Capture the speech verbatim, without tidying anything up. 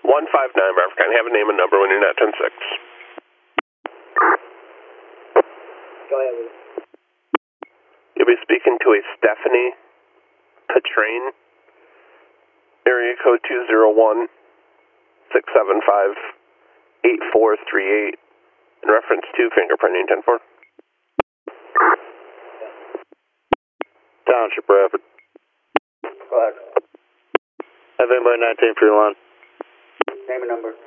one five nine, Bravo County. Have a name and number when you're not ten six. Go ahead. You'll be speaking to a Stephanie Petrain, area code two zero one, six seven five, eight four three eight, in reference to fingerprinting ten four. Township Rapid. Go ahead. Have anybody nineteen for your line. Name and number.